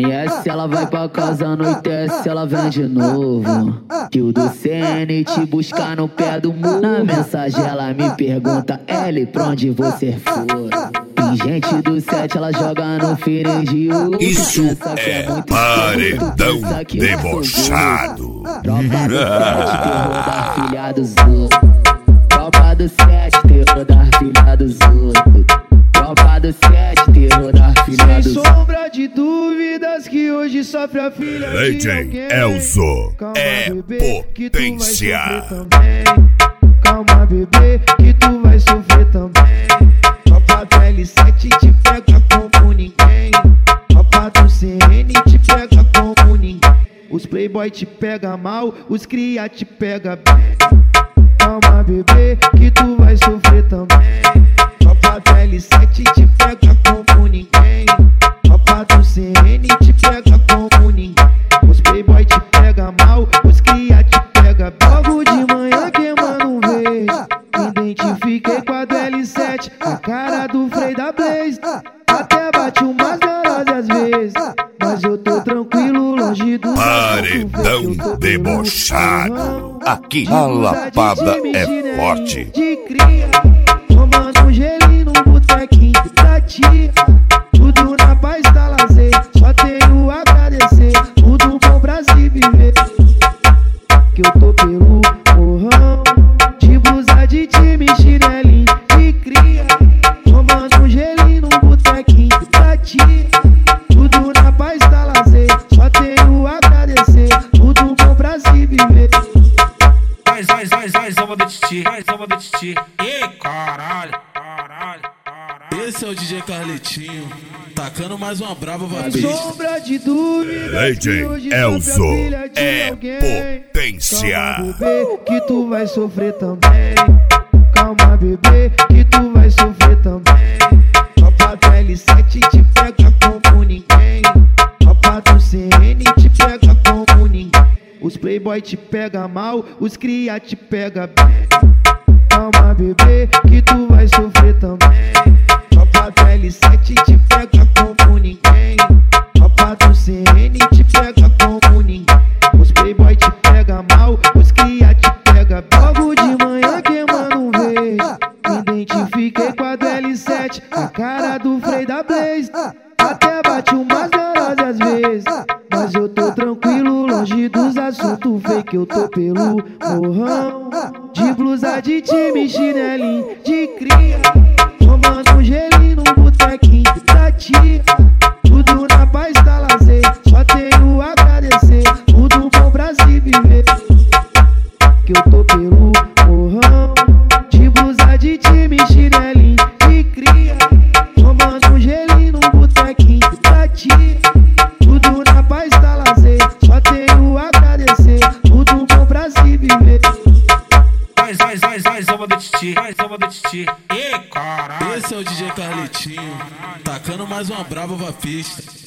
conhece, ela vai pra casa, anoitece, ela vem de novo. Que o do CN te buscar no pé do muro. Na mensagem ela me pergunta, L, pra onde você for? Tem gente do 7, ela joga no feirão de ouro. Isso é paredão debochado. Tropa do 7, terror da filha dos outros. Tropa do 7, terror da filha dos outros. Tropa do 7, terror da filha dos outros. Sem sombra de dúvidas que hoje sofre a filha de Legend alguém. Elzo Calma, é bebê, que tu vai potência. sofrer também. Calma, bebê, que tu vai sofrer também. Tropa do L7 te pega como ninguém. Tropa do CN te pega como ninguém. Os playboy te pega mal, os cria te pega bem. Calma, bebê, que tu vai sofrer também. Tropa do L7 te pega como ninguém. Tropa do CN te pega como ninguém. Os playboy te pega mal, os cria te pega bem. Logo de manhã queimando um verde, me identifiquei com a do L7, a cara do Frei da Blaze. Até bate umas neuroses às vezes, mas eu tô tranquilo, longe do Paredão debochado. Aqui a lapada é forte. De cria, tomando um gelinho num botequinho da tia. Tudo na paz da lazer, só tenho a agradecer. Tudo bom pra se viver. Que eu tô pelo morrão, de blusa de time, chinelinho de cria. Tomando um gelinho num botequinho da tia. Tudo na paz da lazer, só tenho a agradecer. Tudo bom pra se viver. Zoma do Titi, zoma do Titi. Ei, caralho. Esse é o DJ Carletinho, tacando mais uma brava pra Sem pista. sombra de dúvidas que hoje Legend Elzo sofre a filha de é alguém. potência. Calma, bebê, que tu vai sofrer também. Calma, bebê, que tu vai sofrer também. Tropa do L7 te pega como ninguém. Tropa do CN te pega como ninguém. Os playboy te pega mal, os cria te pega bem. Calma, bebê, que tu vai sofrer também. Tropa do L7 te pega como ninguém. Tropa do CN te pega como ninguém. Os playboy te pega mal, os cria te pega bem. Logo de manhã queimando um verde, me identifiquei com a do L7, a cara do Frei da Blaze. Até bate umas neuroses às vezes, mas eu tô tranquilo, longe dos assuntos fake. Eu tô pelo morrão, de blusa de time, chinelinho de cria. Tomando um gelinho num botequinho da tia. Tudo na paz da lazer, só tenho a agradecer. Tudo bom pra se viver. Que eu tô pelo morrão, de blusa de time, chinelinho de cria. Tomando um gelinho num botequinho da tia. Tudo na paz da lazer, só tenho a agradecer. Tudo bom pra se viver. Zoma do Titi, zoma do Titi. Ei, caralho. Esse é o DJ Carletinho, tacando mais uma brava pra pista.